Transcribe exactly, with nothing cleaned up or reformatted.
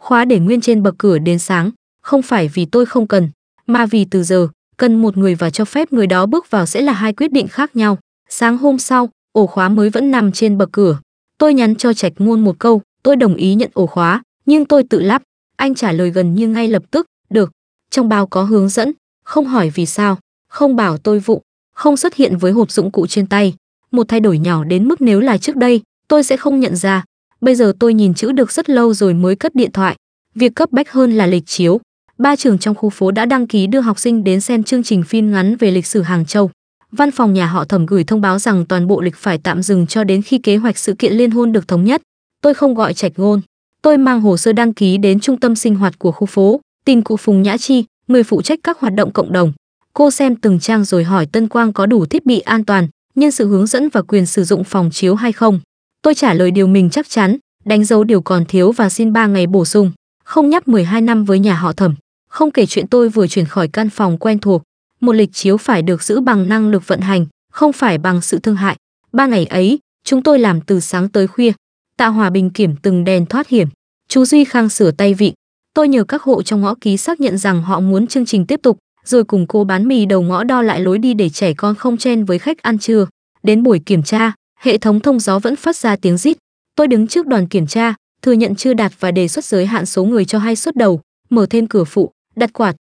khóa để nguyên trên bậc cửa đến sáng, không phải vì tôi không cần, mà vì từ giờ, cần một người và cho phép người đó bước vào sẽ là hai quyết định khác nhau. Sáng hôm sau, ổ khóa mới vẫn nằm trên bậc cửa. Tôi nhắn cho Trạch Ngôn một câu, tôi đồng ý nhận ổ khóa, nhưng tôi tự lắp. Anh trả lời gần như ngay lập tức, được. Trong bao có hướng dẫn, không hỏi vì sao, không bảo tôi vụ, không xuất hiện với hộp dụng cụ trên tay. Một thay đổi nhỏ đến mức nếu là trước đây, tôi sẽ không nhận ra. Bây giờ tôi nhìn chữ được rất lâu rồi mới cất điện thoại. Việc cấp bách hơn là lịch chiếu. Ba trường trong khu phố đã đăng ký đưa học sinh đến xem chương trình phim ngắn về lịch sử Hàng Châu. Văn phòng nhà họ Thẩm gửi thông báo rằng toàn bộ lịch phải tạm dừng cho đến khi kế hoạch sự kiện liên hôn được thống nhất. Tôi không gọi Trạch Ngôn. Tôi mang hồ sơ đăng ký đến trung tâm sinh hoạt của khu phố, tìm cụ Phùng Nhã Chi, người phụ trách các hoạt động cộng đồng. Cô xem từng trang rồi hỏi Tân Quang có đủ thiết bị an toàn, nhân sự hướng dẫn và quyền sử dụng phòng chiếu hay không. Tôi trả lời điều mình chắc chắn, đánh dấu điều còn thiếu và xin ba ngày bổ sung. Không nhắc mười hai năm với nhà họ Thẩm, không kể chuyện tôi vừa chuyển khỏi căn phòng quen thuộc. Một lịch chiếu phải được giữ bằng năng lực vận hành, không phải bằng sự thương hại. Ba ngày ấy, chúng tôi làm từ sáng tới khuya. Tạ Hòa Bình kiểm từng đèn thoát hiểm. Chú Duy Khang sửa tay vịn. Tôi nhờ các hộ trong ngõ ký xác nhận rằng họ muốn chương trình tiếp tục, rồi cùng cô bán mì đầu ngõ đo lại lối đi để trẻ con không chen với khách ăn trưa. Đến buổi kiểm tra, hệ thống thông gió vẫn phát ra tiếng rít. Tôi đứng trước đoàn kiểm tra, thừa nhận chưa đạt và đề xuất giới hạn số người cho hai suất đầu, mở thêm cửa phụ, đặt quạt,